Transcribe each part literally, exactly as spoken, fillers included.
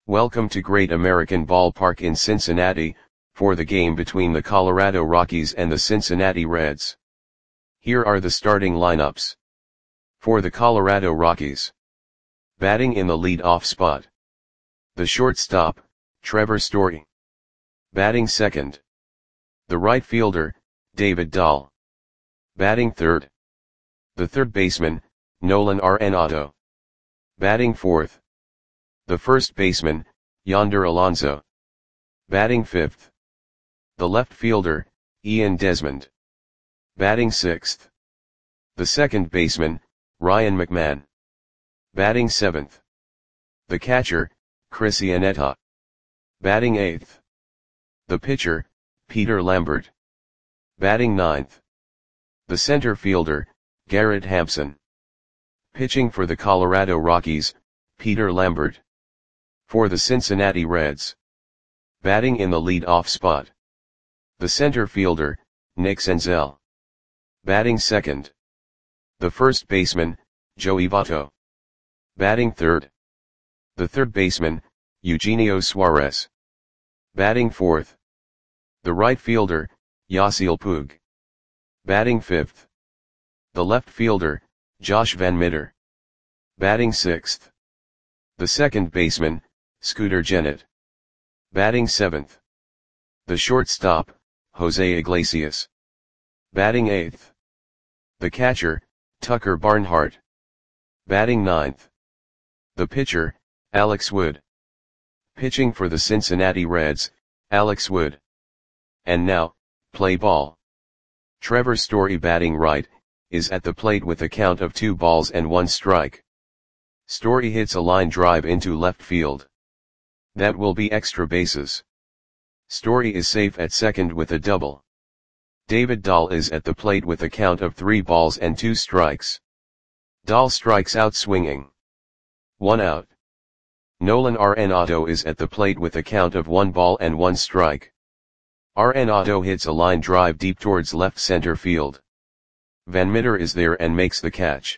Welcome to Great American Ballpark in Cincinnati, for the game between the Colorado Rockies and the Cincinnati Reds. Here are the starting lineups. For the Colorado Rockies. Batting in the lead-off spot. The shortstop, Trevor Story. Batting second. The right fielder, David Dahl. Batting third. The third baseman, Nolan Arenado. Batting fourth. The first baseman, Yonder Alonso. Batting fifth. The left fielder, Ian Desmond. Batting sixth. The second baseman, Ryan McMahon. Batting seventh. The catcher, Chris Iannetta. Batting eighth. The pitcher, Peter Lambert. Batting ninth. The center fielder, Garrett Hampson. Pitching for the Colorado Rockies, Peter Lambert. For the Cincinnati Reds. Batting in the lead-off spot. The center fielder, Nick Senzel. Batting second. The first baseman, Joey Votto. Batting third. The third baseman, Eugenio Suarez. Batting fourth. The right fielder, Yasiel Puig. Batting fifth. The left fielder, Josh Van Meter. Batting sixth. The second baseman, Scooter Gennett. Batting seventh. The shortstop, Jose Iglesias. Batting eighth. The catcher, Tucker Barnhart. Batting ninth. The pitcher, Alex Wood. Pitching for the Cincinnati Reds, Alex Wood. And now, play ball. Trevor Story batting right, is at the plate with a count of two balls and one strike. Story hits a line drive into left field. That will be extra bases. Story is safe at second with a double. David Dahl is at the plate with a count of three balls and two strikes. Dahl strikes out swinging. One out. Nolan Arenado is at the plate with a count of one ball and one strike. Arenado hits a line drive deep towards left center field. Van Meter is there and makes the catch.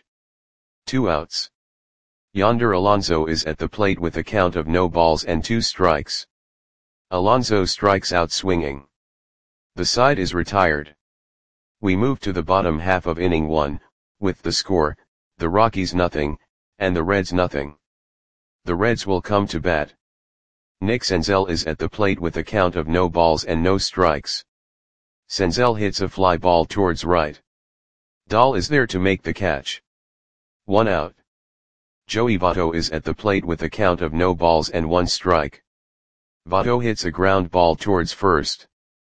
Two outs. Yonder Alonso is at the plate with a count of no balls and two strikes. Alonso strikes out swinging. The side is retired. We move to the bottom half of inning one, with the score, the Rockies nothing, and the Reds nothing. The Reds will come to bat. Nick Senzel is at the plate with a count of no balls and no strikes. Senzel hits a fly ball towards right. Dahl is there to make the catch. One out. Joey Votto is at the plate with a count of no balls and one strike. Votto hits a ground ball towards first.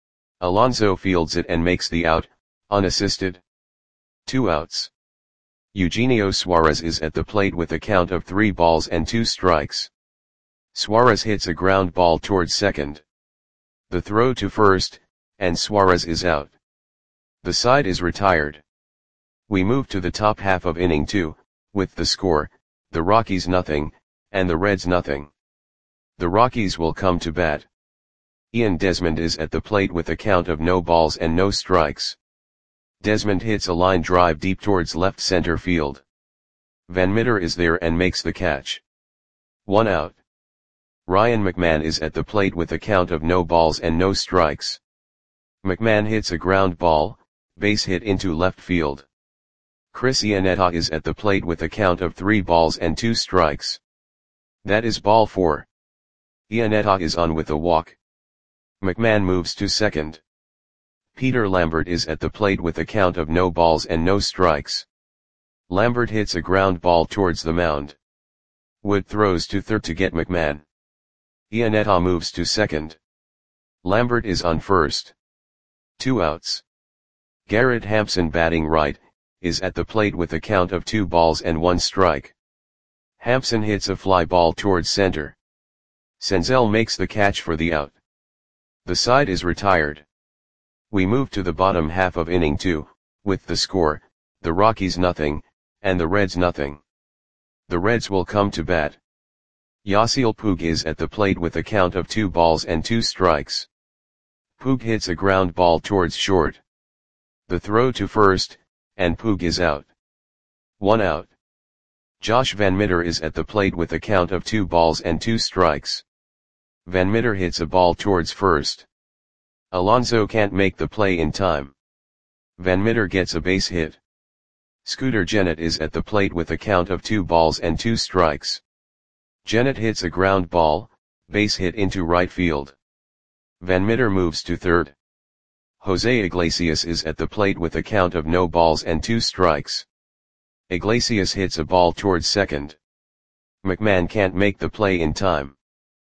Alonso fields it and makes the out, unassisted. Two outs. Eugenio Suarez is at the plate with a count of three balls and two strikes. Suarez hits a ground ball towards second. The throw to first, and Suarez is out. The side is retired. We move to the top half of inning two, with the score, the Rockies nothing, and the Reds nothing. The Rockies will come to bat. Ian Desmond is at the plate with a count of no balls and no strikes. Desmond hits a line drive deep towards left center field. Van Meter is there and makes the catch. One out. Ryan McMahon is at the plate with a count of no balls and no strikes. McMahon hits a ground ball, base hit into left field. Chris Iannetta is at the plate with a count of three balls and two strikes. That is ball four. Iannetta is on with a walk. McMahon moves to second. Peter Lambert is at the plate with a count of no balls and no strikes. Lambert hits a ground ball towards the mound. Wood throws to third to get McMahon. Iannetta moves to second. Lambert is on first. Two outs. Garrett Hampson batting right, is at the plate with a count of two balls and one strike. Hampson hits a fly ball towards center. Senzel makes the catch for the out. The side is retired. We move to the bottom half of inning two, with the score, the Rockies nothing, and the Reds nothing. The Reds will come to bat. Yasiel Puig is at the plate with a count of two balls and two strikes. Puig hits a ground ball towards short. The throw to first, and Puig is out. One out. Josh Van Meter is at the plate with a count of two balls and two strikes. Van Meter hits a ball towards first. Alonso can't make the play in time. Van Meter gets a base hit. Scooter Gennett is at the plate with a count of two balls and two strikes. Gennett hits a ground ball, base hit into right field. Van Meter moves to third. Jose Iglesias is at the plate with a count of no balls and two strikes. Iglesias hits a ball towards second. McMahon can't make the play in time.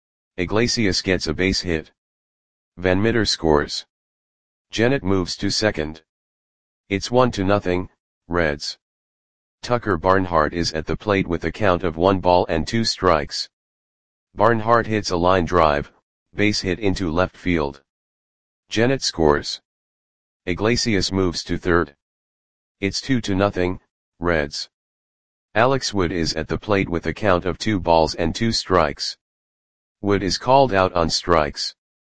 Iglesias gets a base hit. Van Meter scores. Gennett moves to second. It's one to nothing, Reds. Tucker Barnhart is at the plate with a count of one ball and two strikes. Barnhart hits a line drive, base hit into left field. Gennett scores. Iglesias moves to third. It's two to nothing, Reds. Alex Wood is at the plate with a count of two balls and two strikes. Wood is called out on strikes.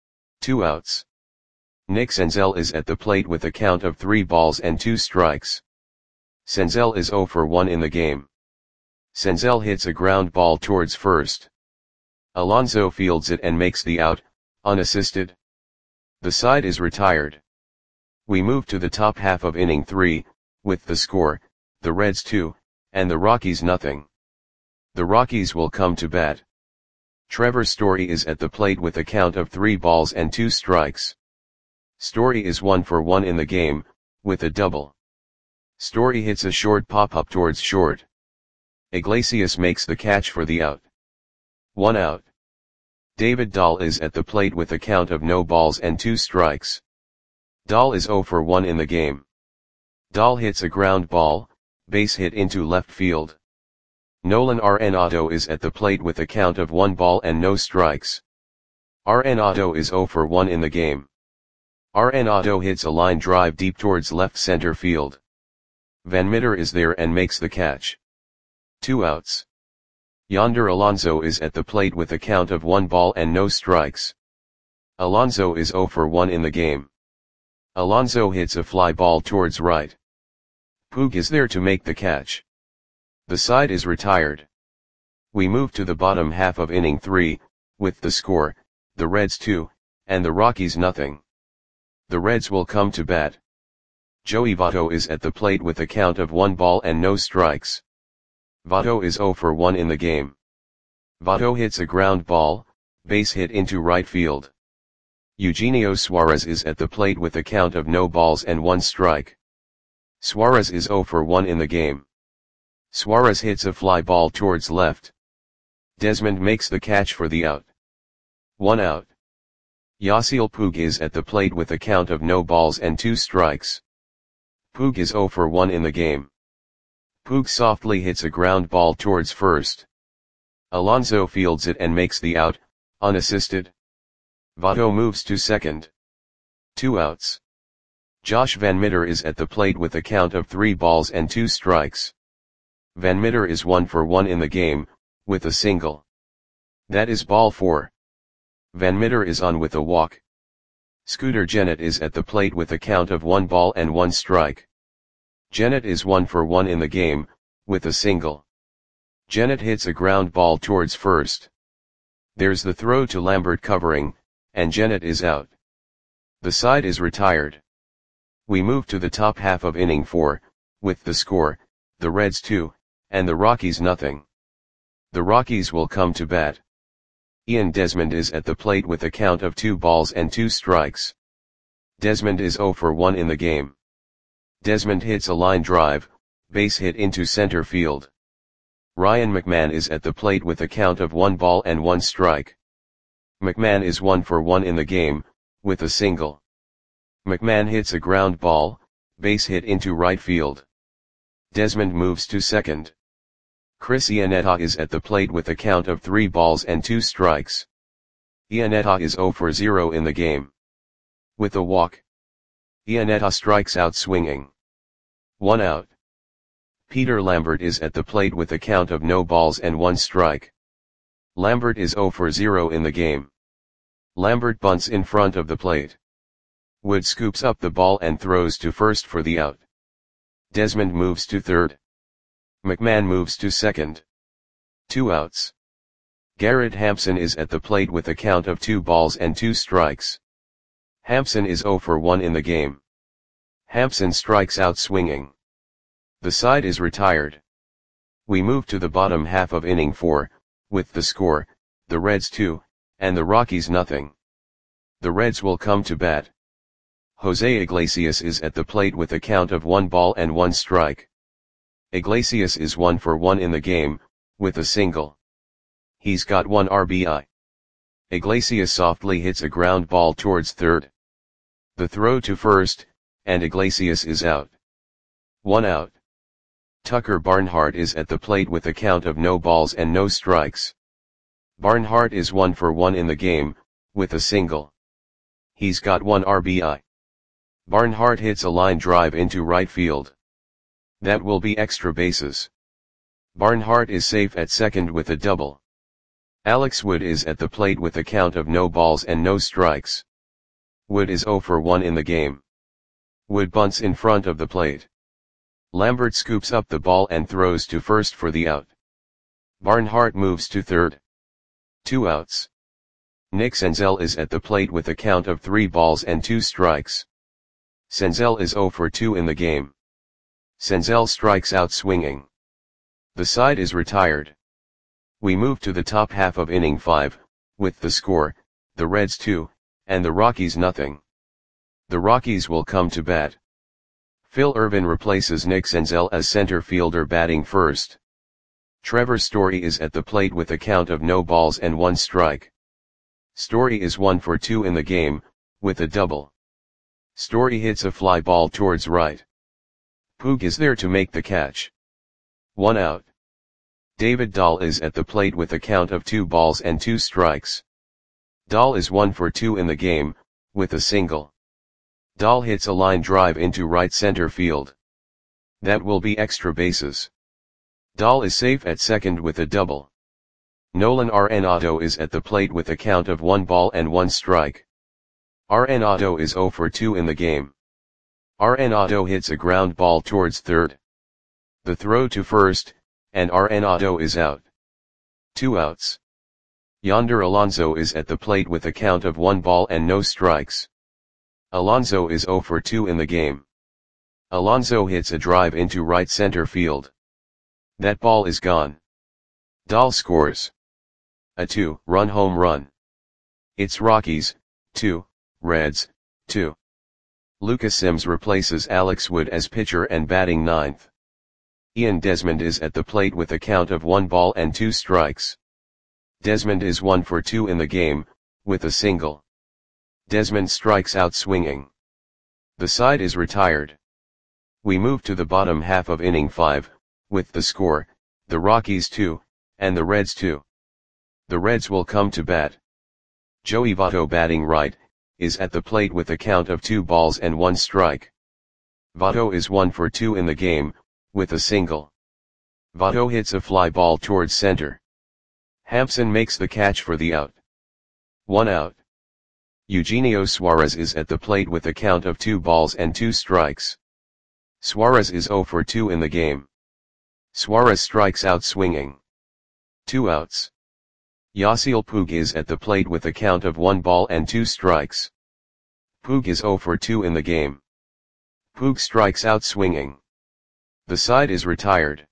Two outs. Nick Senzel is at the plate with a count of three balls and two strikes. Senzel is zero for one in the game. Senzel hits a ground ball towards first. Alonso fields it and makes the out, unassisted. The side is retired. We move to the top half of inning three, with the score, the Reds two, and the Rockies nothing. The Rockies will come to bat. Trevor Story is at the plate with a count of three balls and two strikes. Story is one for one in the game, with a double. Story hits a short pop-up towards short. Iglesias makes the catch for the out. One out. David Dahl is at the plate with a count of no balls and two strikes. Dahl is zero for one in the game. Dahl hits a ground ball, base hit into left field. Nolan Arenado is at the plate with a count of one ball and no strikes. Arenado is zero for one in the game. Arenado hits a line drive deep towards left center field. Van Meter is there and makes the catch. Two outs. Yonder Alonso is at the plate with a count of one ball and no strikes. Alonso is zero for one in the game. Alonso hits a fly ball towards right. Puig is there to make the catch. The side is retired. We move to the bottom half of inning three, with the score, the Reds two, and the Rockies nothing. The Reds will come to bat. Joey Votto is at the plate with a count of one ball and no strikes. Votto is zero for one in the game. Votto hits a ground ball, base hit into right field. Eugenio Suarez is at the plate with a count of no balls and one strike. Suarez is zero for one in the game. Suarez hits a fly ball towards left. Desmond makes the catch for the out. One out. Yasiel Puig is at the plate with a count of no balls and two strikes. Puig is zero for one in the game. Puig softly hits a ground ball towards first. Alonso fields it and makes the out, unassisted. Votto moves to second. Two outs. Josh Van Meter is at the plate with a count of three balls and two strikes. Van Meter is one for one in the game, with a single. That is ball four. Van Meter is on with a walk. Scooter Gennett is at the plate with a count of one ball and one strike. Gennett is one for one in the game, with a single. Gennett hits a ground ball towards first. There's the throw to Lambert covering, and Gennett is out. The side is retired. We move to the top half of inning four, with the score, the Reds two, and the Rockies nothing. The Rockies will come to bat. Ian Desmond is at the plate with a count of two balls and two strikes. Desmond is zero for one in the game. Desmond hits a line drive, base hit into center field. Ryan McMahon is at the plate with a count of one ball and one strike. McMahon is one for one in the game, with a single. McMahon hits a ground ball, base hit into right field. Desmond moves to second. Chris Iannetta is at the plate with a count of three balls and two strikes. Iannetta is zero for zero in the game. With a walk. Iannetta strikes out swinging. One out. Peter Lambert is at the plate with a count of no balls and one strike. Lambert is zero for zero in the game. Lambert bunts in front of the plate. Wood scoops up the ball and throws to first for the out. Desmond moves to third. McMahon moves to second. Two outs. Garrett Hampson is at the plate with a count of two balls and two strikes. Hampson is oh for one in the game. Hampson strikes out swinging. The side is retired. We move to the bottom half of inning four, with the score, the Reds two, and the Rockies nothing. The Reds will come to bat. Jose Iglesias is at the plate with a count of one ball and one strike. Iglesias is one for one in the game, with a single. He's got one R B I. Iglesias softly hits a ground ball towards third. The throw to first, and Iglesias is out. One out. Tucker Barnhart is at the plate with a count of no balls and no strikes. Barnhart is one for one in the game, with a single. He's got one R B I. Barnhart hits a line drive into right field. That will be extra bases. Barnhart is safe at second with a double. Alex Wood is at the plate with a count of no balls and no strikes. Wood is oh for one in the game. Wood bunts in front of the plate. Lambert scoops up the ball and throws to first for the out. Barnhart moves to third. Two outs. Nick Senzel is at the plate with a count of three balls and two strikes. Senzel is oh for two in the game. Senzel strikes out swinging. The side is retired. We move to the top half of inning five, with the score, the Reds two, and the Rockies nothing. The Rockies will come to bat. Phil Ervin replaces Nick Senzel as center fielder batting first. Trevor Story is at the plate with a count of no balls and one strike. Story is one for two in the game, with a double. Story hits a fly ball towards right. Puig is there to make the catch. One out. David Dahl is at the plate with a count of two balls and two strikes. Dahl is one for two in the game, with a single. Dahl hits a line drive into right center field. That will be extra bases. Dahl is safe at second with a double. Nolan Arenado is at the plate with a count of one ball and one strike. Arenado is oh for two in the game. Arenado hits a ground ball towards third. The throw to first, and Arenado is out. Two outs. Yonder Alonso is at the plate with a count of one ball and no strikes. Alonso is oh for two in the game. Alonso hits a drive into right center field. That ball is gone. Dahl scores a two-run home run. It's Rockies, two, Reds, two. Lucas Sims replaces Alex Wood as pitcher and batting ninth. Ian Desmond is at the plate with a count of one ball and two strikes. Desmond is one for two in the game, with a single. Desmond strikes out swinging. The side is retired. We move to the bottom half of inning five, with the score, the Rockies two, and the Reds two. The Reds will come to bat. Joey Votto batting right, is at the plate with a count of two balls and one strike. Votto is one for two in the game, with a single. Votto hits a fly ball towards center. Hampson makes the catch for the out. One out. Eugenio Suarez is at the plate with a count of two balls and two strikes. Suarez is oh for two in the game. Suarez strikes out swinging. Two outs. Yasiel Puig is at the plate with a count of one ball and two strikes. Puig is oh for two in the game. Puig strikes out swinging. The side is retired.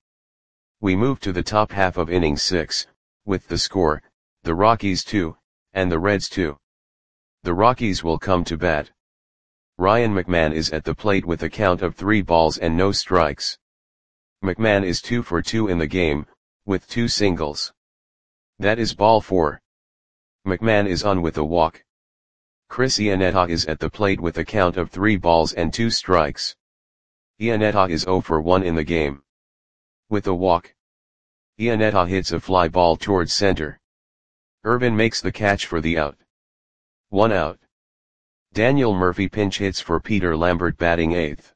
We move to the top half of inning six, with the score, the Rockies two, and the Reds two. The Rockies will come to bat. Ryan McMahon is at the plate with a count of three balls and no strikes. McMahon is two for two in the game, with two singles. That is ball four. McMahon is on with a walk. Chris Iannetta is at the plate with a count of three balls and two strikes. Iannetta is oh for one in the game. With a walk. Iannetta hits a fly ball towards center. Ervin makes the catch for the out. One out. Daniel Murphy pinch hits for Peter Lambert batting eighth.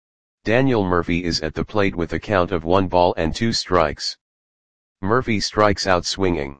Daniel Murphy is at the plate with a count of one ball and two strikes. Murphy strikes out swinging.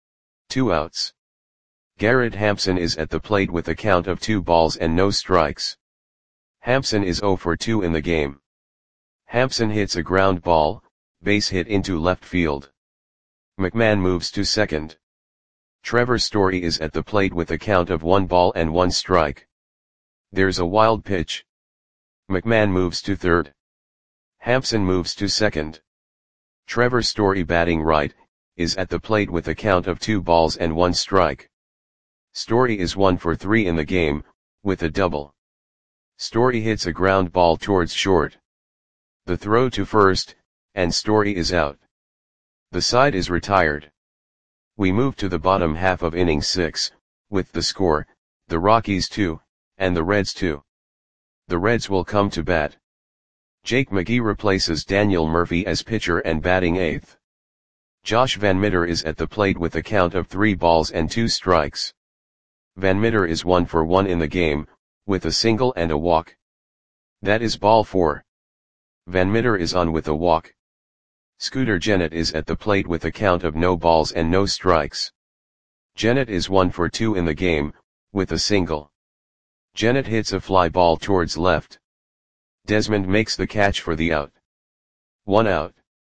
Two outs. Garrett Hampson is at the plate with a count of two balls and no strikes. Hampson is oh for two in the game. Hampson hits a ground ball, base hit into left field. McMahon moves to second. Trevor Story is at the plate with a count of one ball and one strike. There's a wild pitch. McMahon moves to third. Hampson moves to second. Trevor Story, batting right, is at the plate with a count of two balls and one strike. Story is one for three in the game, with a double. Story hits a ground ball towards short. The throw to first, and Story is out. The side is retired. We move to the bottom half of inning six, with the score, the Rockies two, and the Reds two. The Reds will come to bat. Jake McGee replaces Daniel Murphy as pitcher and batting eighth. Josh Van Meter is at the plate with a count of three balls and two strikes. Van Meter is one for one in the game, with a single and a walk. That is ball four. Van Meter is on with a walk. Scooter Gennett is at the plate with a count of no balls and no strikes. Gennett is one for two in the game, with a single. Gennett hits a fly ball towards left. Desmond makes the catch for the out. One out.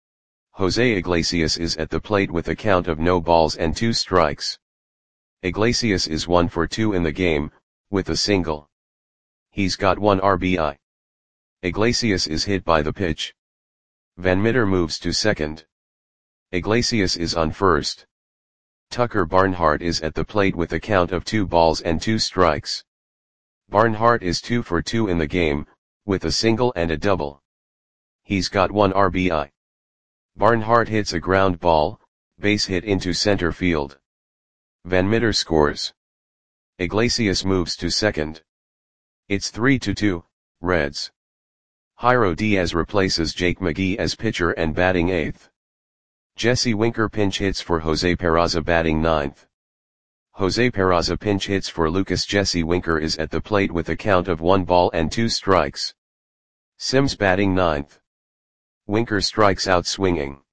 Jose Iglesias is at the plate with a count of no balls and two strikes. Iglesias is one for two in the game, with a single. He's got one R B I. Iglesias is hit by the pitch. Van Meter moves to second. Iglesias is on first. Tucker Barnhart is at the plate with a count of two balls and two strikes. Barnhart is two for two in the game, with a single and a double. He's got one R B I. Barnhart hits a ground ball, base hit into center field. Van Meter scores. Iglesias moves to second. It's three to two, Reds. Jairo Diaz replaces Jake McGee as pitcher and batting eighth. Jesse Winker pinch hits for Jose Peraza, batting ninth. Jose Peraza pinch hits for Lucas. Jesse Winker is at the plate with a count of one ball and two strikes. Sims batting ninth. Winker strikes out swinging.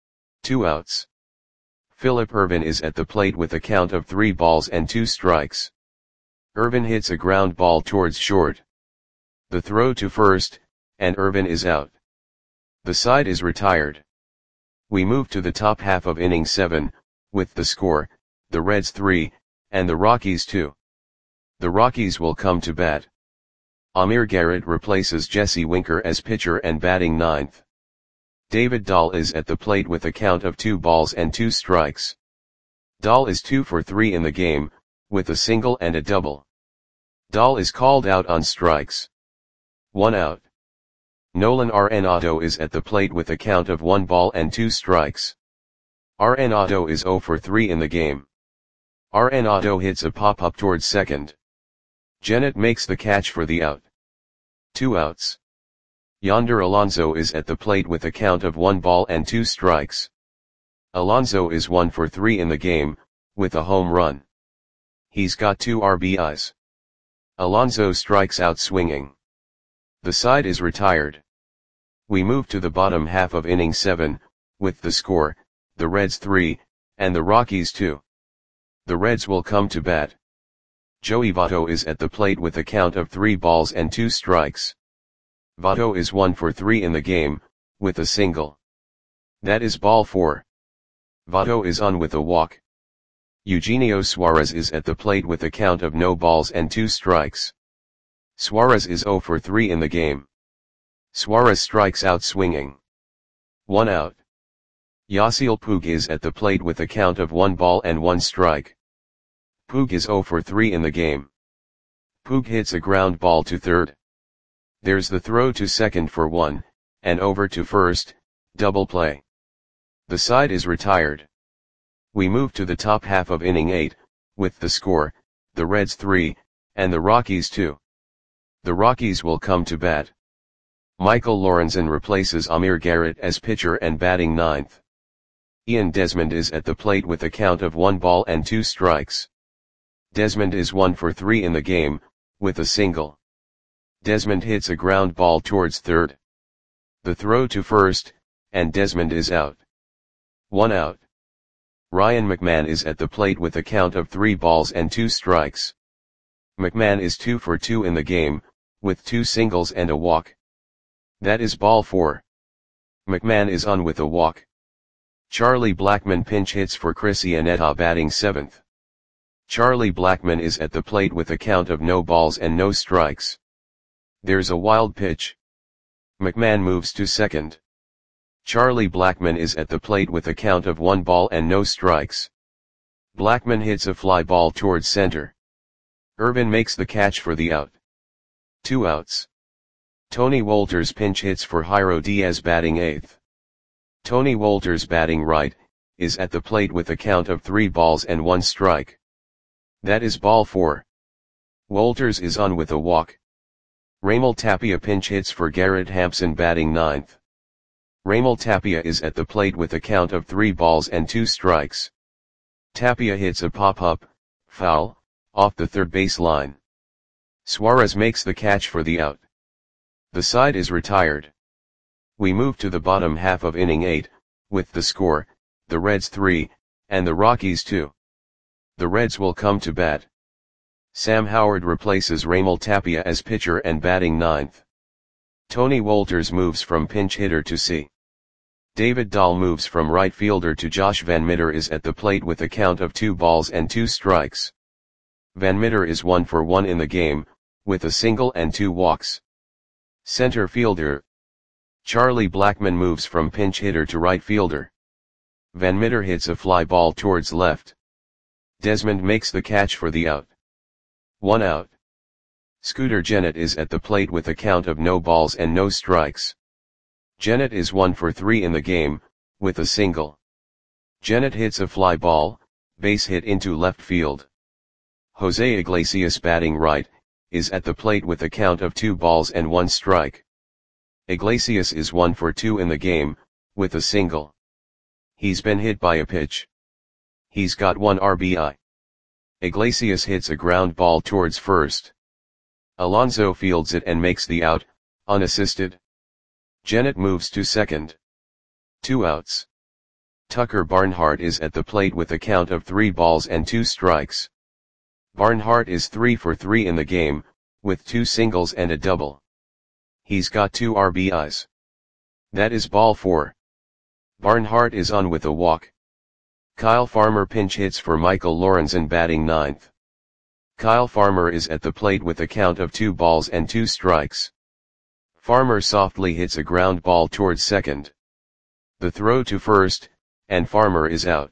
Two outs. Phillip Ervin is at the plate with a count of three balls and two strikes. Ervin hits a ground ball towards short. The throw to first, and Ervin is out. The side is retired. We move to the top half of inning seven, with the score, the Reds three, and the Rockies two. The Rockies will come to bat. Amir Garrett replaces Jesse Winker as pitcher and batting ninth. David Dahl is at the plate with a count of two balls and two strikes. Dahl is two for three in the game, with a single and a double. Dahl is called out on strikes. One out. Nolan Arenado is at the plate with a count of one ball and two strikes. Arenado is zero for three in the game. Arenado hits a pop-up towards second. Gennett makes the catch for the out. Two outs. Yonder Alonso is at the plate with a count of one ball and two strikes. Alonso is one for three in the game, with a home run. He's got two R B Is. Alonso strikes out swinging. The side is retired. We move to the bottom half of inning seven, with the score, the Reds three, and the Rockies two. The Reds will come to bat. Joey Votto is at the plate with a count of three balls and two strikes. Votto is one for three in the game, with a single. That is ball four. Votto is on with a walk. Eugenio Suarez is at the plate with a count of no balls and two strikes. Suarez is zero for three in the game. Suarez strikes out swinging. One out. Yasiel Puig is at the plate with a count of one ball and one strike. Puig is zero for three in the game. Puig hits a ground ball to third. There's the throw to second for one, and over to first, double play. The side is retired. We move to the top half of inning eight, with the score, the Reds three, and the Rockies two. The Rockies will come to bat. Michael Lorenzen replaces Amir Garrett as pitcher and batting ninth. Ian Desmond is at the plate with a count of one ball and two strikes. Desmond is one for three in the game, with a single. Desmond hits a ground ball towards third. The throw to first, and Desmond is out. One out. Ryan McMahon is at the plate with a count of three balls and two strikes. McMahon is two for two in the game, with two singles and a walk. That is ball four. McMahon is on with a walk. Charlie Blackmon pinch hits for Chris Iannetta batting seventh. Charlie Blackmon is at the plate with a count of no balls and no strikes. There's a wild pitch. McMahon moves to second. Charlie Blackmon is at the plate with a count of one ball and no strikes. Blackmon hits a fly ball towards center. Irvin makes the catch for the out. Two outs. Tony Wolters pinch hits for Jairo Diaz batting eighth. Tony Wolters batting right, is at the plate with a count of three balls and one strike. That is ball four. Wolters is on with a walk. Raimel Tapia pinch hits for Garrett Hampson batting ninth. Raimel Tapia is at the plate with a count of three balls and two strikes. Tapia hits a pop-up, foul, off the third base line. Suarez makes the catch for the out. The side is retired. We move to the bottom half of inning eight, with the score, the Reds three, and the Rockies two. The Reds will come to bat. Sam Howard replaces Raimel Tapia as pitcher and batting ninth. Tony Wolters moves from pinch hitter to C. David Dahl moves from right fielder to Josh Van Meter is at the plate with a count of two balls and two strikes. Van Meter is one for one in the game, with a single and two walks. Center fielder Charlie Blackmon moves from pinch hitter to right fielder. Van Meter hits a fly ball towards left. Desmond makes the catch for the out. One out. Scooter Gennett is at the plate with a count of no balls and no strikes. Gennett is one for three in the game, with a single. Gennett hits a fly ball, base hit into left field. Jose Iglesias batting right, is at the plate with a count of two balls and one strike. Iglesias is one for two in the game, with a single. He's been hit by a pitch. He's got one R B I. Iglesias hits a ground ball towards first. Alonso fields it and makes the out, unassisted. Gennett moves to second. Two outs. Tucker Barnhart is at the plate with a count of three balls and two strikes. Barnhart is three for three in the game, with two singles and a double. He's got two R B Is. That is ball four. Barnhart is on with a walk. Kyle Farmer pinch hits for Michael Lorenzen batting ninth. Kyle Farmer is at the plate with a count of two balls and two strikes. Farmer softly hits a ground ball towards second. The throw to first, and Farmer is out.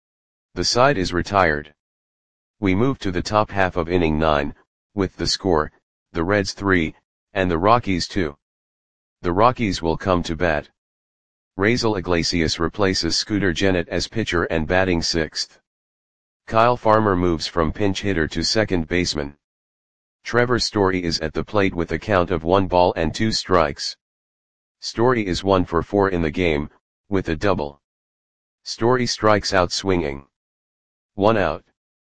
The side is retired. We move to the top half of inning nine, with the score, the Reds three, and the Rockies two. The Rockies will come to bat. Raisel Iglesias replaces Scooter Gennett as pitcher and batting sixth. Kyle Farmer moves from pinch hitter to second baseman. Trevor Story is at the plate with a count of one ball and two strikes. Story is one for four in the game, with a double. Story strikes out swinging. One out.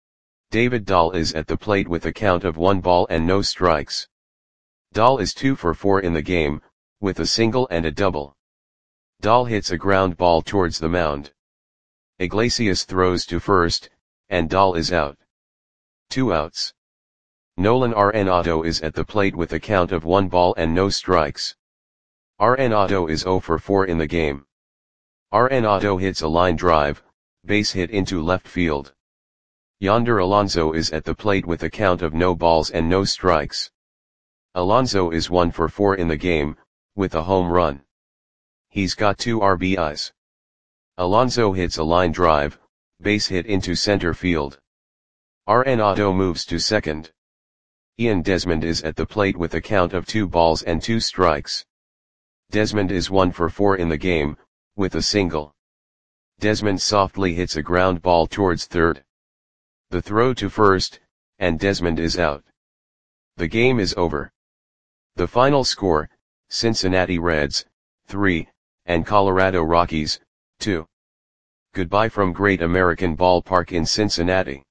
David Dahl is at the plate with a count of one ball and no strikes. Dahl is two for four in the game, with a single and a double. Dahl hits a ground ball towards the mound. Iglesias throws to first, and Dahl is out. Two outs. Nolan Arenado is at the plate with a count of one ball and no strikes. Arenado is zero for four in the game. Arenado hits a line drive, base hit into left field. Yonder Alonso is at the plate with a count of no balls and no strikes. Alonso is one for four in the game, with a home run. He's got two R B Is. Alonso hits a line drive, base hit into center field. Arenado moves to second. Ian Desmond is at the plate with a count of two balls and two strikes. Desmond is one for four in the game, with a single. Desmond softly hits a ground ball towards third. The throw to first, and Desmond is out. The game is over. The final score, Cincinnati Reds, three, and Colorado Rockies, two. Goodbye from Great American Ballpark in Cincinnati.